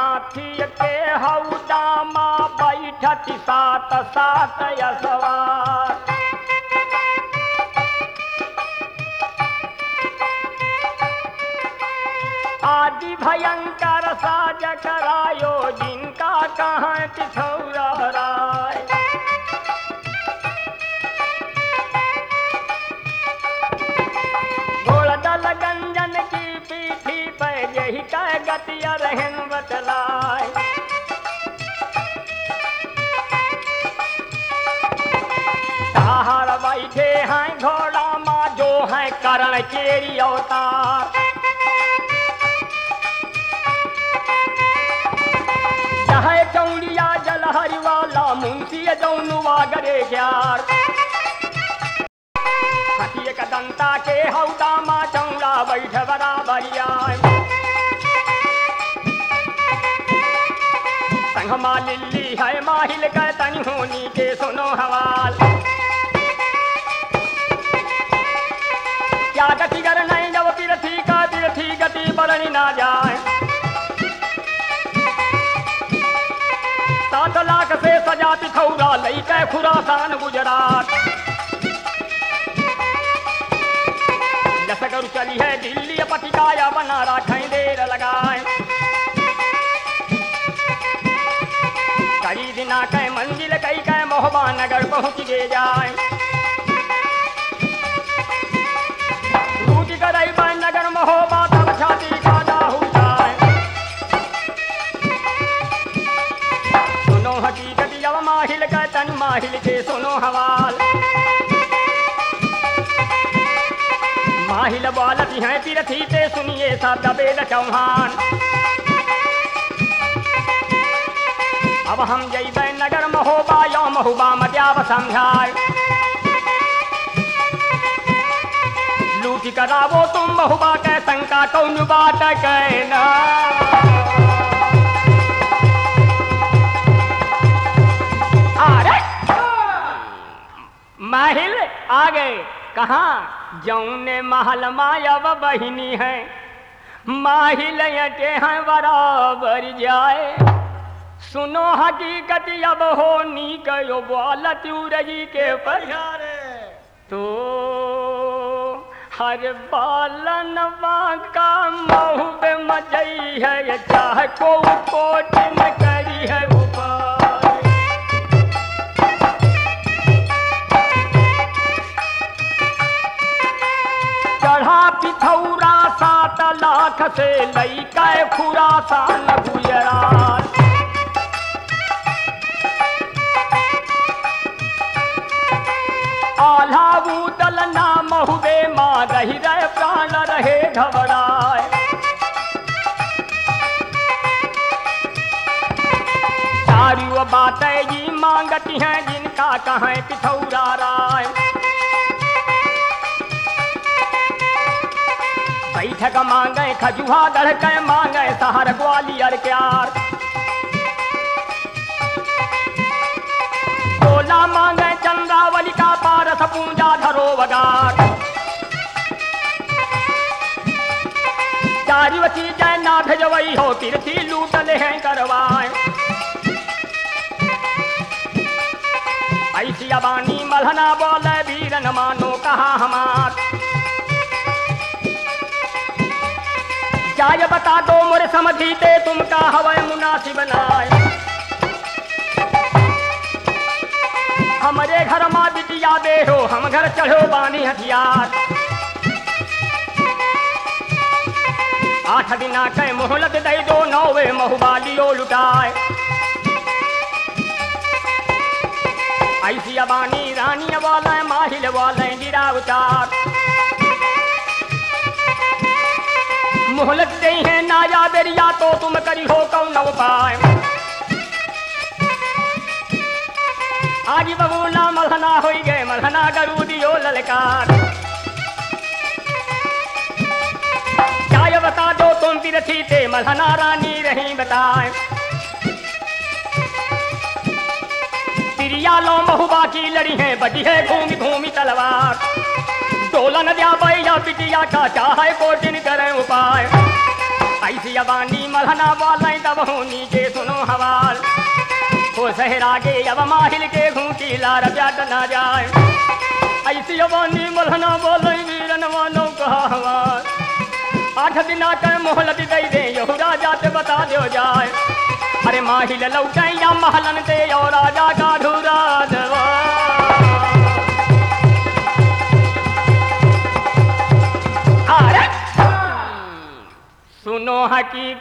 हाथी के हौदा माँ बैठती सात सात यसवार। आदि भयंकर साज करायो जिनका कहाँ पिछौरा राय। घोड़ दल गंजन की पीठी पे यही कह गतिया रहन बतलाए। ताहर बैठे हैं घोड़ा माँ जो है करण केरी अवतार। है चौड़िया जलहरी वाला मुंशी जौनुआ गरे ग्यार। हाथी का दंता के हौदा माँ चौड़ा बैठ बराबरिया। संगमा लिल्ली है माहिल का तनी होनी के सुनो हवाल। क्या गति कर नहीं जब तिरथी का तिरथी गति बरनी ना जाए। 7 लाख से सजा पिथौरा लई कै खुरासान गुजरात। जस करू चली है दिल्ली पटिकाया बना राखें देर लगाए। कई दिना कै मंजिल कई कै मोहबा नगर पहुँच गे जाए। रूटी करई बन नगर मोहबा तब छाती का दाहू जाए। सुनो हकीकत जब माहिल का तन माहिल के सुनो हवाल। माहिल बालती हैं तिरथी ते सुनिए सब दबेद चौहान। अब हम जइबै नगर महोबा या महुबा मद्याब समझाए। लूट करावो तुम महुबा के शंका कौन बात कहना। माहिल आ गए कहाँ जौने महल मायब बहिनी है। माहिल अटे हैं बराबर जाए। सुनो हकीकत अब हो नी कयो बालत उरजी के परिहारे। तो हर बालन का महू पे मजई है चाहे को कोट न करी है ऊपर। चढ़ा पिथौरा 7 लाख से लई कै खुरासान गुजरात। आल्हा बूदल ना महुबे माँ रही रहे प्राण रहे घबराए। सारी बातें जी मांगती हैं जिनका कहें पिथौरा राय। बैठक मांगे खजुहा गढ़ के मांगे शहर ग्वालियर क्यार। टोला मांगे चंद्रावली का पारस पूंजा धरो वगार। चारिवती जय नाथ जवई हो तिरथी लूटले हैं करवाए। ऐसी अबानी मलहना बोले वीरन मानो कहा हमार। क्या बता दो मोरे समझीते तुमका हवै मुनासिब नाय। हमरे घर माँ बिटिया दे हो हम घर चढ़ो बानी हथियार। 8 दिना कै मोहलत दे दो 9वें महुबालियो लुटाए। ऐसी अबानी रानी वाले माहिल वाले गिरा उतार। मोहलत दे हैं नाया बेरिया तो तुम करी हो कौन उपाय। आज बबूला मलहना हो गए मलहना गरू दियो ललकार। क्या बता दो तुम तिरथी ते मलहना रानी रही बताए। तिरिया लो महुबा की लड़ी है बजी है घूमी घूमी तलवार। डोलन दिया बैया बिटिया का चाहे को दिन करे उपाय। ऐसी अबानी मलहना बोले तब होनी के सुनो हवाल हो सहरा के अब माहिल के घूटी लार प्याट ना जाए ऐसी अबानी मलहना बोले वीरन वालों कहा हवाल 8 दिना कर मोहलत दे दे यहू राजा ते बता दो जाए अरे माहिल लौटे या महलन दे और राजा का ढूरा दवा सुनो हकी